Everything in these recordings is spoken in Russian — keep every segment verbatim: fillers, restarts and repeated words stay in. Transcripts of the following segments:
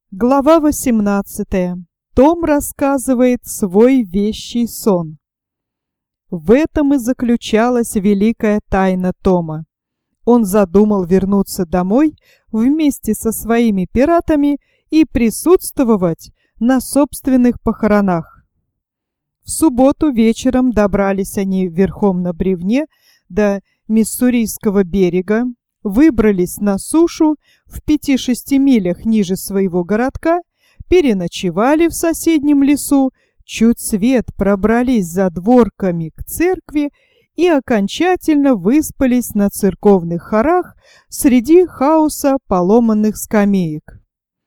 Глава восемнадцатая. Том рассказывает свой вещий сон. В этом и заключалась великая тайна Тома. Он задумал вернуться домой вместе со своими пиратами и присутствовать на собственных похоронах. В субботу вечером добрались они верхом на бревне до Миссурийского берега, выбрались на сушу в пяти-шести милях ниже своего городка, переночевали в соседнем лесу, чуть свет пробрались за дворками к церкви и окончательно выспались на церковных хорах среди хаоса поломанных скамеек.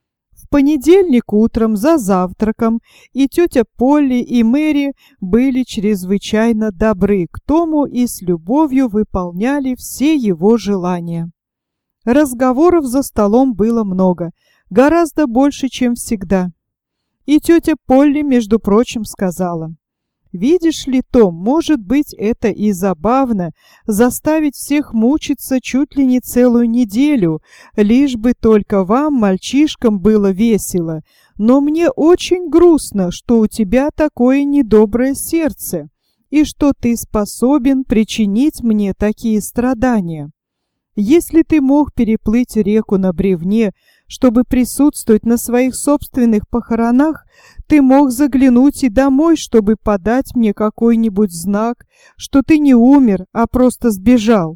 В понедельник утром за завтраком и тетя Полли, и Мэри были чрезвычайно добры к Тому и с любовью выполняли все его желания. Разговоров за столом было много, гораздо больше, чем всегда. И тетя Полли, между прочим, сказала: «Видишь ли, Том, может быть, это и забавно заставить всех мучиться чуть ли не целую неделю, лишь бы только вам, мальчишкам, было весело. Но мне очень грустно, что у тебя такое недоброе сердце, и что ты способен причинить мне такие страдания. Если ты мог переплыть реку на бревне, чтобы присутствовать на своих собственных похоронах, ты мог заглянуть и домой, чтобы подать мне какой-нибудь знак, что ты не умер, а просто сбежал».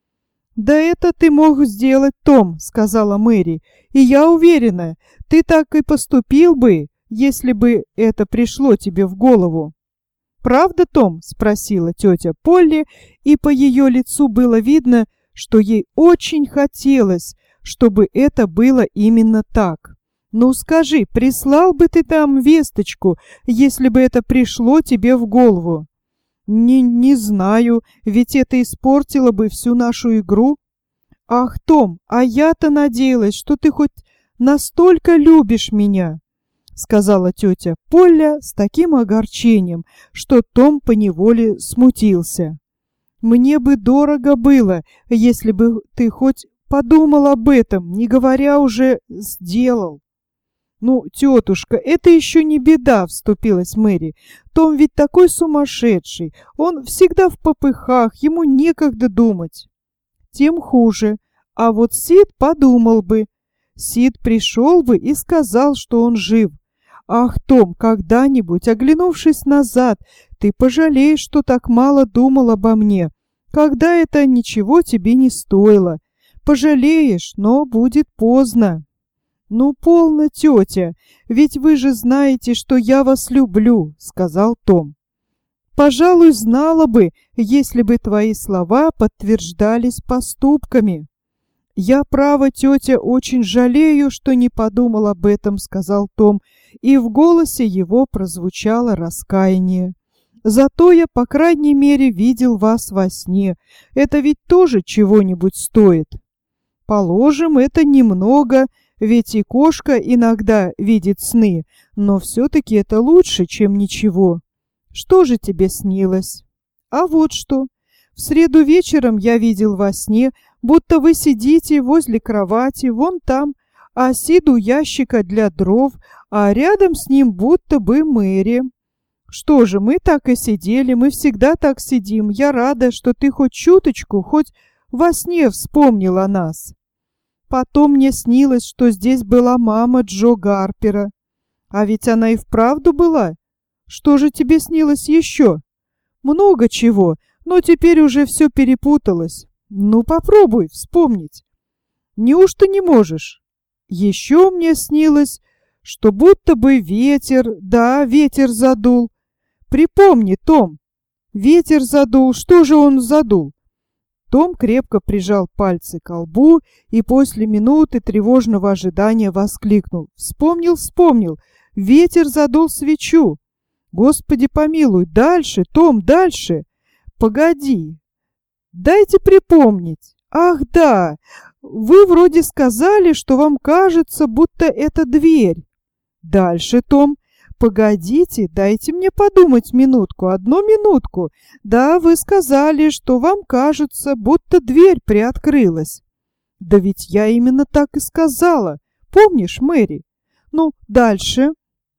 «Да это ты мог сделать, Том», — сказала Мэри, — «и я уверена, ты так и поступил бы, если бы это пришло тебе в голову». «Правда, Том?» — спросила тетя Полли, и по ее лицу было видно, что ей очень хотелось, чтобы это было именно так. «Ну скажи, прислал бы ты там весточку, если бы это пришло тебе в голову?» «Не, не знаю, ведь это испортило бы всю нашу игру». «Ах, Том, а я-то надеялась, что ты хоть настолько любишь меня», — сказала тетя Полля с таким огорчением, что Том поневоле смутился. «Мне бы дорого было, если бы ты хоть подумал об этом, не говоря уже сделал». «Ну, тетушка, это еще не беда», — вступилась Мэри. «Том ведь такой сумасшедший, он всегда в попыхах, ему некогда думать». «Тем хуже. А вот Сид подумал бы. Сид пришел бы и сказал, что он жив. Ах, Том, когда-нибудь, оглянувшись назад, ты пожалеешь, что так мало думал обо мне, когда это ничего тебе не стоило. Пожалеешь, но будет поздно». «Ну, полно, тетя, ведь вы же знаете, что я вас люблю», — сказал Том. «Пожалуй, знала бы, если бы твои слова подтверждались поступками». «Я, право, тетя, очень жалею, что не подумал об этом», — сказал Том, и в голосе его прозвучало раскаяние. «Зато я, по крайней мере, видел вас во сне. Это ведь тоже чего-нибудь стоит». «Положим, это немного, ведь и кошка иногда видит сны, но все-таки это лучше, чем ничего. Что же тебе снилось?» «А вот что. В среду вечером я видел во сне, будто вы сидите возле кровати, вон там, а Сид у ящика для дров, а рядом с ним будто бы Мэри. Что же, мы так и сидели, мы всегда так сидим. Я рада, что ты хоть чуточку, хоть во сне вспомнил о нас. Потом мне снилось, что здесь была мама Джо Гарпера. А ведь она и вправду была. Что же тебе снилось еще?» «Много чего, но теперь уже все перепуталось. Ну, попробуй вспомнить». «Неужто не можешь?» «Еще мне снилось, что будто бы ветер, да, ветер задул. Припомни, Том, ветер задул, что же он задул?» Том крепко прижал пальцы к лбу и после минуты тревожного ожидания воскликнул: «Вспомнил, вспомнил! Ветер задул свечу!» «Господи помилуй! Дальше, Том, дальше!» «Погоди! Дайте припомнить! Ах, да! Вы вроде сказали, что вам кажется, будто это дверь!» «Дальше, Том! Погодите, дайте мне подумать минутку, одну минутку. Да, вы сказали, что вам кажется, будто дверь приоткрылась». «Да ведь я именно так и сказала. Помнишь, Мэри?» ну, дальше.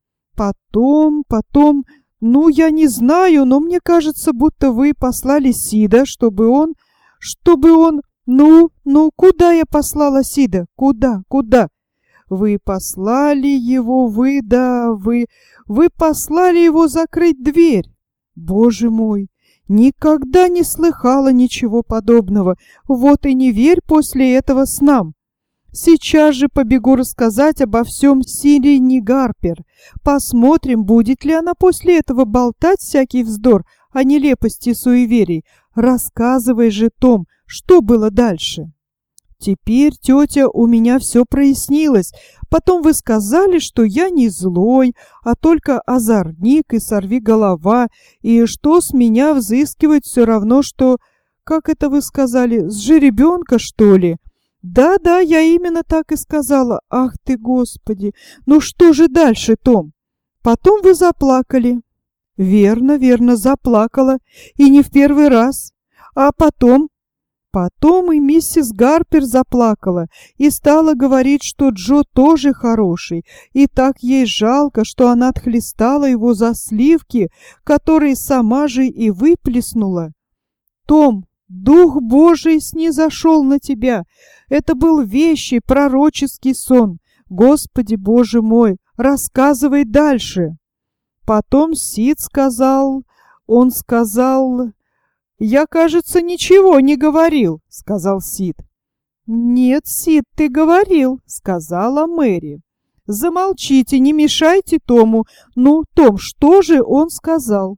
Потом, потом, ну, я не знаю, но мне кажется, будто вы послали Сида, чтобы он, чтобы он, ну, ну, куда я послала Сида? Куда, куда? Вы послали его, вы, да, вы, вы послали его закрыть дверь. Боже мой, никогда не слыхала ничего подобного. Вот и не верь после этого снам. Сейчас же побегу рассказать обо всем Сирене Гарпер. Посмотрим, будет ли она после этого болтать всякий вздор о нелепости суеверий. Рассказывай же, Том, что было дальше. Теперь, тетя, у меня все прояснилось. Потом вы сказали, что я не злой, а только озорник и сорвиголова, и что с меня взыскивать все равно, что... Как это вы сказали, с жеребенка, что ли? Да-да, я именно так и сказала. Ах ты, Господи! Ну что же дальше, Том? Потом вы заплакали. Верно, верно, заплакала. И не в первый раз. А потом... Потом и миссис Гарпер заплакала и стала говорить, что Джо тоже хороший, и так ей жалко, что она отхлестала его за сливки, которые сама же и выплеснула. Том, Дух Божий снизошел на тебя. Это был вещий пророческий сон. Господи Боже мой, рассказывай дальше. Потом Сид сказал, он сказал... «Я, кажется, ничего не говорил», — сказал Сид. «Нет, Сид, ты говорил», — сказала Мэри. «Замолчите, не мешайте Тому. Ну, Том, что же он сказал?»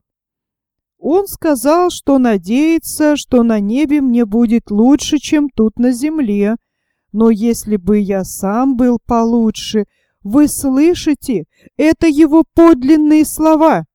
«Он сказал, что надеется, что на небе мне будет лучше, чем тут на земле. Но если бы я сам был получше, вы слышите, это его подлинные слова.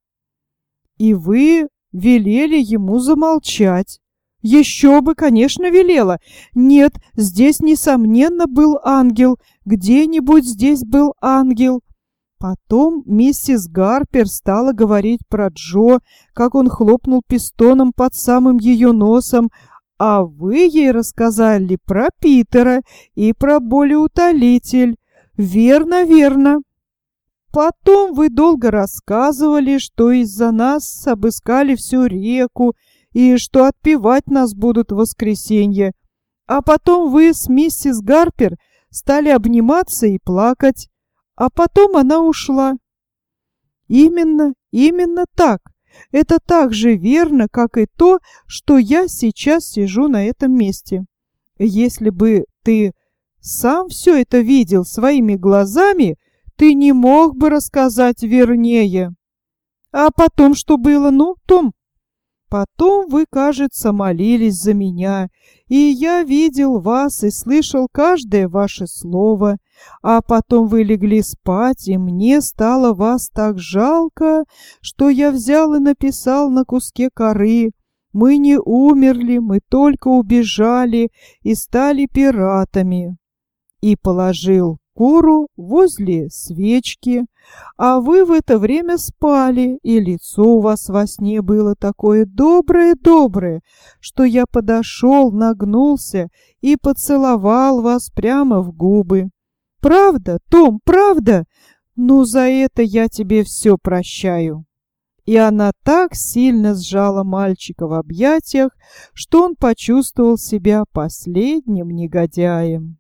И вы... велели ему замолчать. Еще бы, конечно, велела. Нет, здесь, несомненно, был ангел. Где-нибудь здесь был ангел. Потом миссис Гарпер стала говорить про Джо, как он хлопнул пистоном под самым ее носом, а вы ей рассказали про Питера и про болеутолитель. Верно, верно. Потом вы долго рассказывали, что из-за нас обыскали всю реку и что отпевать нас будут в воскресенье. А потом вы с миссис Гарпер стали обниматься и плакать. А потом она ушла. Именно, именно так. Это так же верно, как и то, что я сейчас сижу на этом месте. Если бы ты сам все это видел своими глазами, ты не мог бы рассказать вернее. А потом что было, ну, Том? Потом вы, кажется, молились за меня, и я видел вас и слышал каждое ваше слово. А потом вы легли спать, и мне стало вас так жалко, что я взял и написал на куске коры: мы не умерли, мы только убежали и стали пиратами. И положил кору возле свечки, а вы в это время спали, и лицо у вас во сне было такое доброе-доброе, что я подошел, нагнулся и поцеловал вас прямо в губы. Правда, Том, правда? Ну, за это я тебе все прощаю». И она так сильно сжала мальчика в объятиях, что он почувствовал себя последним негодяем.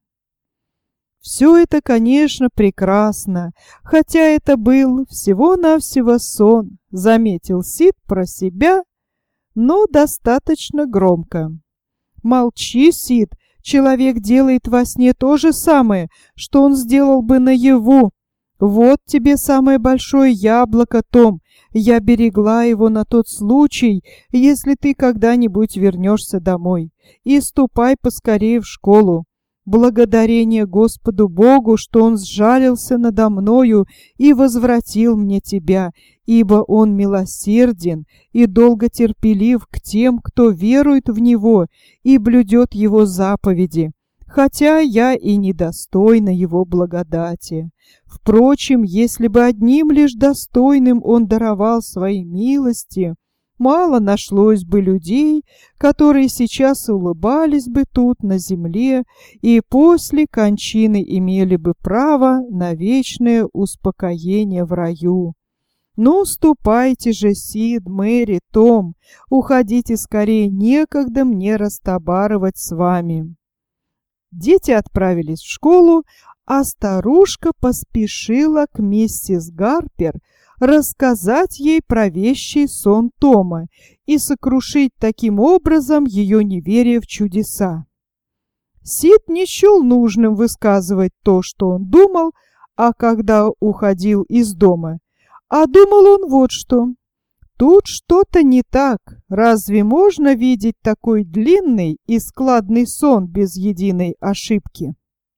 Все это, конечно, прекрасно, хотя это был всего-навсего сон, заметил Сид про себя, но достаточно громко. Молчи, Сид, человек делает во сне то же самое, что он сделал бы наяву. Вот тебе самое большое яблоко, Том, я берегла его на тот случай, если ты когда-нибудь вернешься домой. И ступай поскорее в школу. Благодарение Господу Богу, что Он сжалился надо мною и возвратил мне тебя, ибо Он милосерден и долготерпелив к тем, кто верует в Него и блюдет Его заповеди, хотя я и недостойна Его благодати. Впрочем, если бы одним лишь достойным Он даровал свои милости, мало нашлось бы людей, которые сейчас улыбались бы тут, на земле, и после кончины имели бы право на вечное успокоение в раю. Ну, ступайте же, Сид, Мэри, Том, уходите скорее, некогда мне растобарывать с вами. Дети отправились в школу, а старушка поспешила к миссис Гарпер рассказать ей про вещий сон Тома и сокрушить таким образом ее неверие в чудеса. Сид не счел нужным высказывать то, что он думал, а когда уходил из дома. А думал он вот что. Тут что-то не так. Разве можно видеть такой длинный и складный сон без единой ошибки?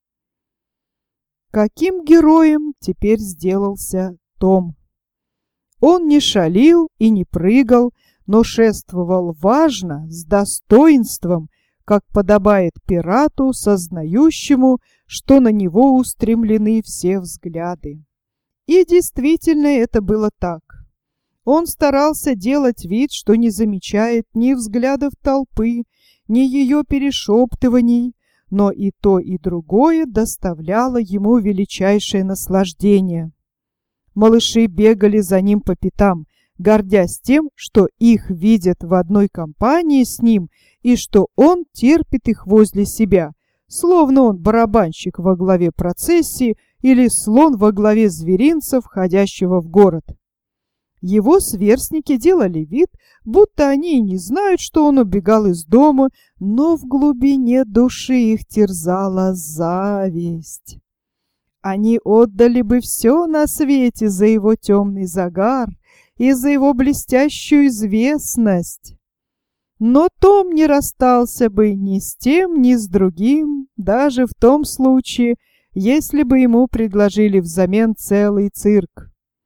Каким героем теперь сделался Том? Он не шалил и не прыгал, но шествовал важно, с достоинством, как подобает пирату, сознающему, что на него устремлены все взгляды. И действительно это было так. Он старался делать вид, что не замечает ни взглядов толпы, ни ее перешептываний, но и то, и другое доставляло ему величайшее наслаждение. Малыши бегали за ним по пятам, гордясь тем, что их видят в одной компании с ним и что он терпит их возле себя, словно он барабанщик во главе процессии или слон во главе зверинца, входящего в город. Его сверстники делали вид, будто они и не знают, что он убегал из дома, но в глубине души их терзала зависть. Они отдали бы все на свете за его темный загар и за его блестящую известность. Но Том не расстался бы ни с тем, ни с другим, даже в том случае, если бы ему предложили взамен целый цирк.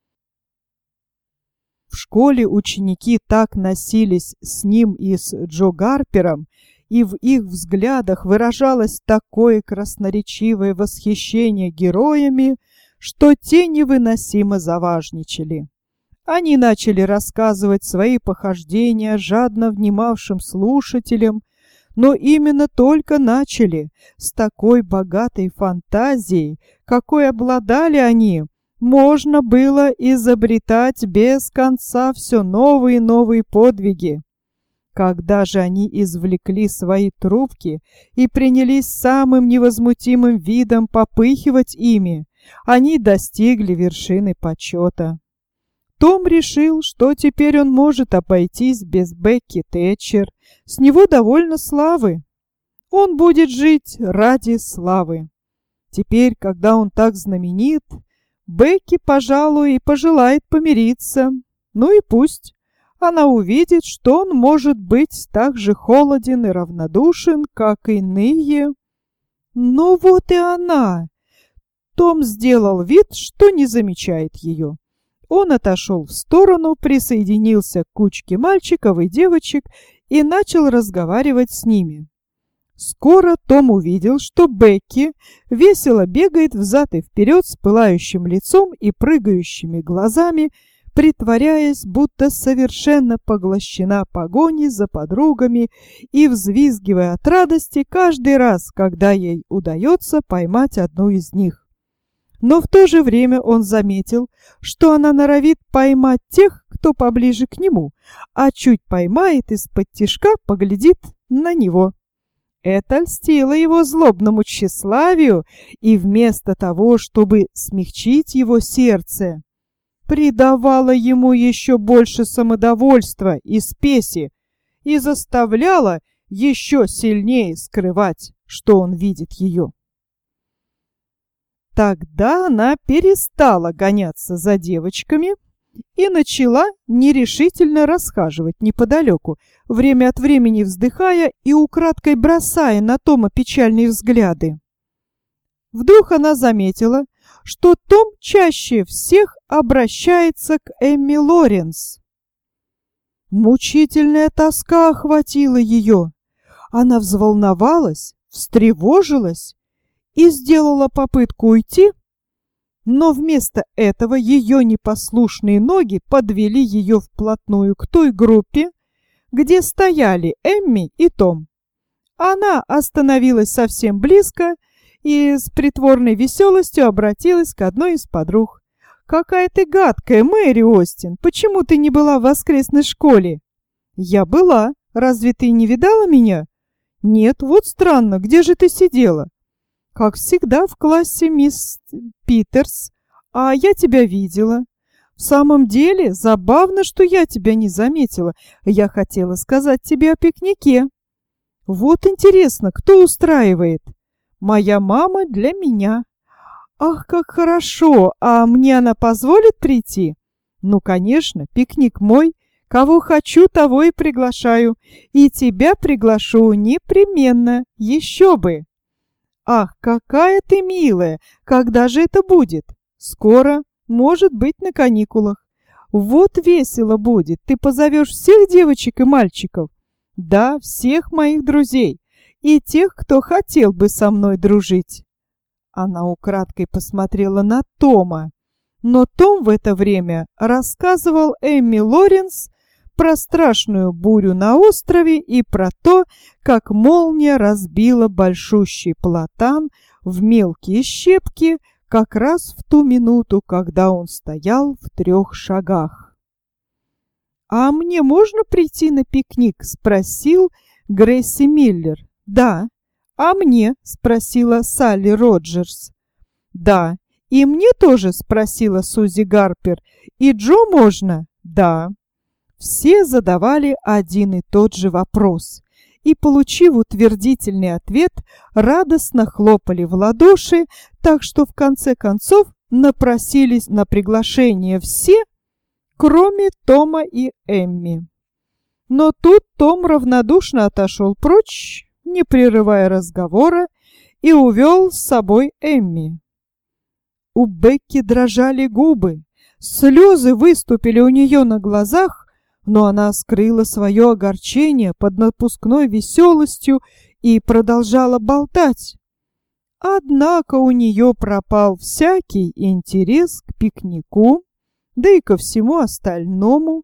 В школе ученики так носились с ним и с Джо Гарпером, и в их взглядах выражалось такое красноречивое восхищение героями, что те невыносимо заважничали. Они начали рассказывать свои похождения жадно внимавшим слушателям, но именно только начали, с такой богатой фантазией, какой обладали они, можно было изобретать без конца все новые и новые подвиги. Когда же они извлекли свои трубки и принялись самым невозмутимым видом попыхивать ими, они достигли вершины почета. Том решил, что теперь он может обойтись без Бекки Тэтчер, с него довольно славы. Он будет жить ради славы. Теперь, когда он так знаменит, Бекки, пожалуй, и пожелает помириться. Ну и пусть. Она увидит, что он может быть так же холоден и равнодушен, как иные. Но вот и она. Том сделал вид, что не замечает ее. Он отошел в сторону, присоединился к кучке мальчиков и девочек и начал разговаривать с ними. Скоро Том увидел, что Бекки весело бегает взад и вперед с пылающим лицом и прыгающими глазами, притворяясь, будто совершенно поглощена погоней за подругами и взвизгивая от радости каждый раз, когда ей удается поймать одну из них. Но в то же время он заметил, что она норовит поймать тех, кто поближе к нему, а чуть поймает из-под тишка, поглядит на него. Это льстило его злобному тщеславию, и вместо того, чтобы смягчить его сердце, придавало ему еще больше самодовольства и спеси и заставляло еще сильнее скрывать, что он видит ее. Тогда она перестала гоняться за девочками и начала нерешительно расхаживать неподалеку, время от времени вздыхая и украдкой бросая на Тома печальные взгляды. Вдруг она заметила, что Том чаще всех обращается к Эмми Лоренс. Мучительная тоска охватила ее. Она взволновалась, встревожилась и сделала попытку уйти, Но вместо этого ее непослушные ноги подвели ее вплотную к той группе, где стояли Эмми и Том. Она остановилась совсем близко и с притворной веселостью обратилась к одной из подруг. «Какая ты гадкая, Мэри Остин! Почему ты не была в воскресной школе?» «Я была. Разве ты не видала меня?» «Нет, вот странно. Где же ты сидела?» «Как всегда, в классе мисс Питерс. А я тебя видела». «В самом деле, забавно, что я тебя не заметила. Я хотела сказать тебе о пикнике». «Вот интересно, кто устраивает?» «Моя мама для меня». «Ах, как хорошо! А мне она позволит прийти?» «Ну, конечно, пикник мой. Кого хочу, того и приглашаю. И тебя приглашу непременно. Еще бы!» «Ах, какая ты милая! Когда же это будет?» «Скоро. Может быть, на каникулах». «Вот весело будет. Ты позовешь всех девочек и мальчиков?» «Да, всех моих друзей. И тех, кто хотел бы со мной дружить». Она украдкой посмотрела на Тома. Но Том в это время рассказывал Эмми Лоренс про страшную бурю на острове и про то, как молния разбила большущий платан в мелкие щепки как раз в ту минуту, когда он стоял в трех шагах. «А мне можно прийти на пикник?» — спросил Грейси Миллер. «Да». «А мне?» — спросила Салли Роджерс. «Да». «И мне тоже?» — спросила Сузи Гарпер. «И Джо можно?» «Да». Все задавали один и тот же вопрос, и, получив утвердительный ответ, радостно хлопали в ладоши, так что в конце концов напросились на приглашение все, кроме Тома и Эмми. Но тут Том равнодушно отошел прочь, не прерывая разговора, и увел с собой Эмми. У Бекки дрожали губы, слезы выступили у нее на глазах, но она скрыла свое огорчение под напускной веселостью и продолжала болтать. Однако у нее пропал всякий интерес к пикнику, да и ко всему остальному.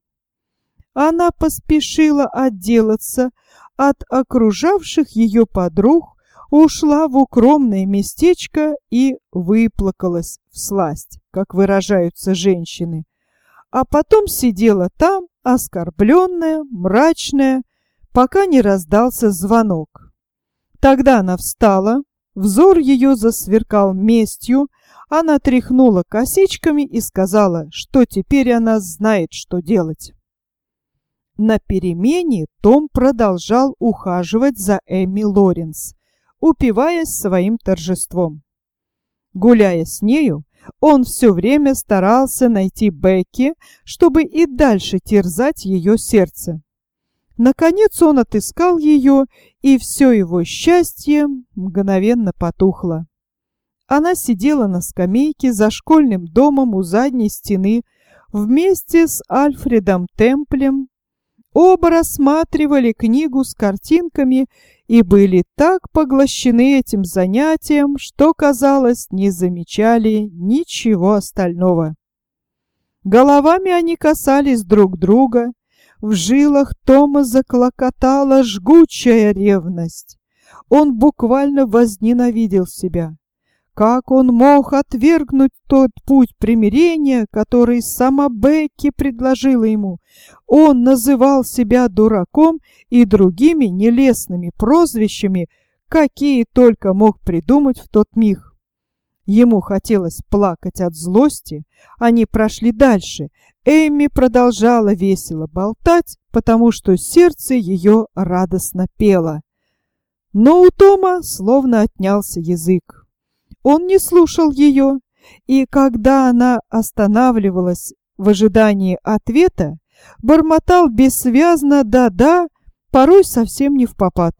Она поспешила отделаться от окружавших ее подруг, ушла в укромное местечко и выплакалась всласть, как выражаются женщины. А потом сидела там, оскорбленная, мрачная, пока не раздался звонок. Тогда она встала, взор ее засверкал местью, она тряхнула косичками и сказала, что теперь она знает, что делать. На перемене Том продолжал ухаживать за Эмми Лоренс, упиваясь своим торжеством. Гуляя с нею, он все время старался найти Бекки, чтобы и дальше терзать ее сердце. Наконец он отыскал ее, и все его счастье мгновенно потухло. Она сидела на скамейке за школьным домом у задней стены вместе с Альфредом Темплем. Оба рассматривали книгу с картинками и были так поглощены этим занятием, что, казалось, не замечали ничего остального. Головами они касались друг друга, в жилах Тома заклокотала жгучая ревность. Он буквально возненавидел себя. Как он мог отвергнуть тот путь примирения, который сама Бекки предложила ему? Он называл себя дураком и другими нелестными прозвищами, какие только мог придумать в тот миг. Ему хотелось плакать от злости. Они прошли дальше. Эмми продолжала весело болтать, потому что сердце ее радостно пело. Но у Тома словно отнялся язык. Он не слушал ее, и когда она останавливалась в ожидании ответа, бормотал бессвязно «да-да», порой совсем не впопад.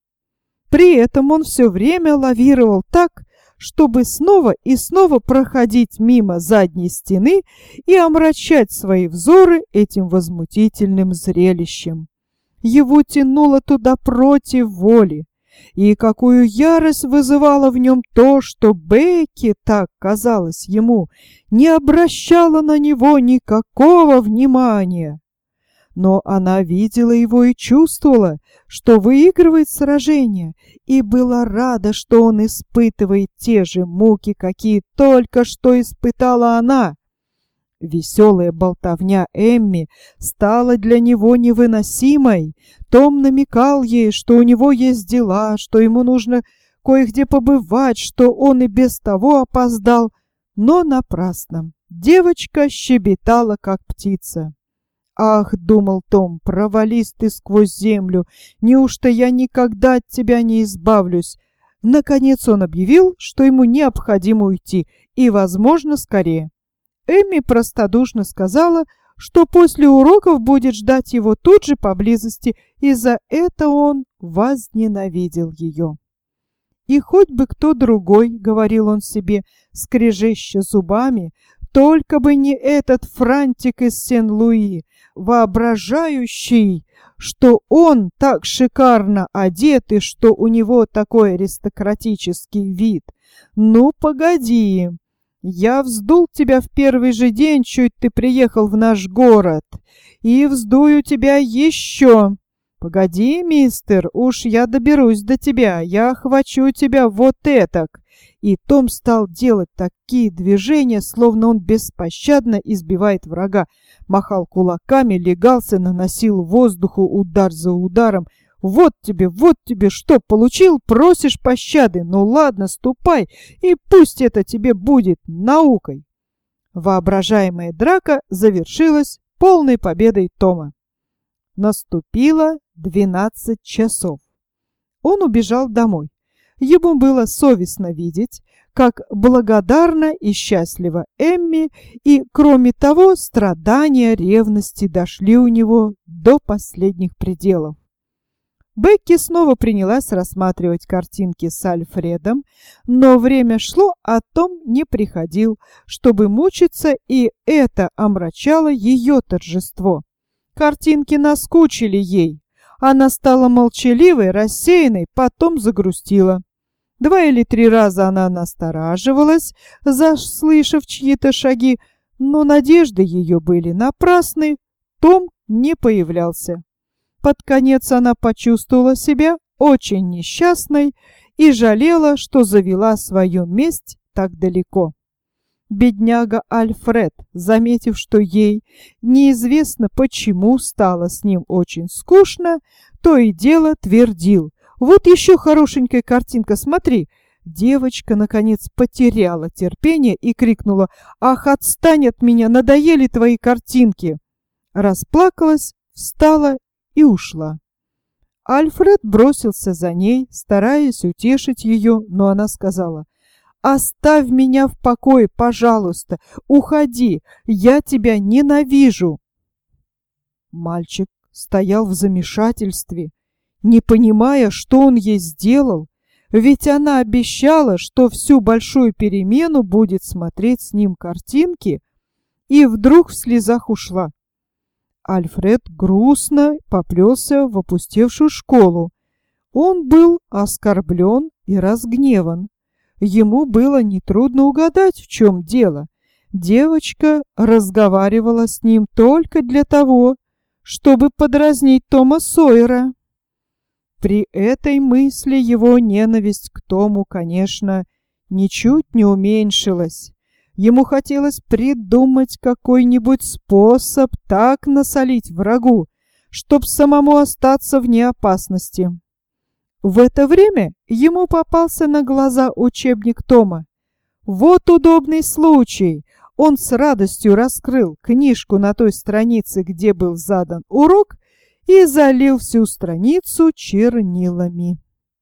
При этом он все время лавировал так, чтобы снова и снова проходить мимо задней стены и омрачать свои взоры этим возмутительным зрелищем. Его тянуло туда против воли. и какую ярость вызывало в нем то, что Бекки, так казалось ему, не обращала на него никакого внимания. Но она видела его и чувствовала, что выигрывает сражение, и была рада, что он испытывает те же муки, какие только что испытала она. Веселая болтовня Эмми стала для него невыносимой. Том намекал ей, что у него есть дела, что ему нужно кое-где побывать, что он и без того опоздал, но напрасно. Девочка щебетала, как птица. «Ах, — думал Том, — провались ты сквозь землю, неужто я никогда от тебя не избавлюсь?» Наконец он объявил, что ему необходимо уйти, и, возможно, скорее. Эмми простодушно сказала, что после уроков будет ждать его тут же поблизости, и за это он возненавидел ее. «И хоть бы кто другой, — говорил он себе, скрежеща зубами, — только бы не этот франтик из Сен-Луи, воображающий, что он так шикарно одет и что у него такой аристократический вид. Ну, погоди! Я вздул тебя в первый же день, чуть ты приехал в наш город, и вздую тебя еще. Погоди, мистер, уж я доберусь до тебя, я охвачу тебя вот этак». И Том стал делать такие движения, словно он беспощадно избивает врага, махал кулаками, легался, наносил воздуху удар за ударом. «Вот тебе, вот тебе, что получил, просишь пощады? Ну ладно, ступай, и пусть это тебе будет наукой». Воображаемая драка завершилась полной победой Тома. Наступило двенадцать часов. Он убежал домой. Ему было совестно видеть, как благодарна и счастлива Эмми, и, кроме того, страдания ревности дошли у него до последних пределов. Бекки снова принялась рассматривать картинки с Альфредом, но время шло, а Том не приходил, чтобы мучиться, и это омрачало ее торжество. Картинки наскучили ей. Она стала молчаливой, рассеянной, потом загрустила. Два или три раза она настораживалась, заслышав чьи-то шаги, но надежды ее были напрасны. Том не появлялся. Под конец она почувствовала себя очень несчастной и жалела, что завела свою месть так далеко. Бедняга Альфред, заметив, что ей неизвестно почему стало с ним очень скучно, то и дело твердил: «Вот еще хорошенькая картинка, смотри!» Девочка, наконец, потеряла терпение и крикнула: «Ах, отстань от меня, надоели твои картинки!» Расплакалась, встала и ушла. Альфред бросился за ней, стараясь утешить ее, но она сказала: «Оставь меня в покое, пожалуйста, уходи, я тебя ненавижу». Мальчик стоял в замешательстве, не понимая, что он ей сделал, ведь она обещала, что всю большую перемену будет смотреть с ним картинки, и вдруг в слезах ушла. Альфред грустно поплелся в опустевшую школу. Он был оскорблен и разгневан. Ему было нетрудно угадать, в чем дело. Девочка разговаривала с ним только для того, чтобы подразнить Тома Сойера. При этой мысли его ненависть к Тому, конечно, ничуть не уменьшилась. Ему хотелось придумать какой-нибудь способ так насолить врагу, чтоб самому остаться вне опасности. В это время ему попался на глаза учебник Тома. Вот удобный случай! Он с радостью раскрыл книжку на той странице, где был задан урок, и залил всю страницу чернилами.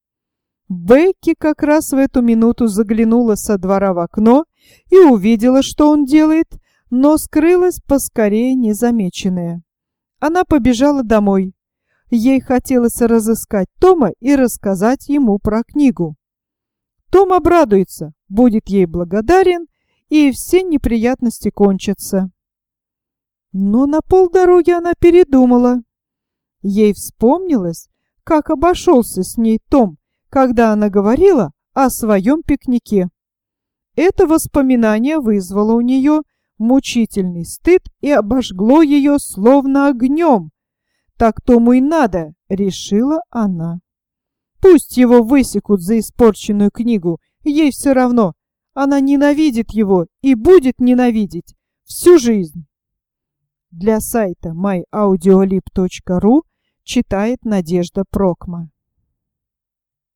Бекки как раз в эту минуту заглянула со двора в окно и увидела, что он делает, но скрылась поскорее незамеченная. Она побежала домой. Ей хотелось разыскать Тома и рассказать ему про книгу. Том обрадуется, будет ей благодарен, и все неприятности кончатся. Но на полдороги она передумала. Ей вспомнилось, как обошелся с ней Том, когда она говорила о своем пикнике. Это воспоминание вызвало у нее мучительный стыд и обожгло ее словно огнем. «Так тому и надо», — решила она. «Пусть его высекут за испорченную книгу, ей все равно. Она ненавидит его и будет ненавидеть всю жизнь». Для сайта май аудиолиб точка ру читает Надежда Прокма.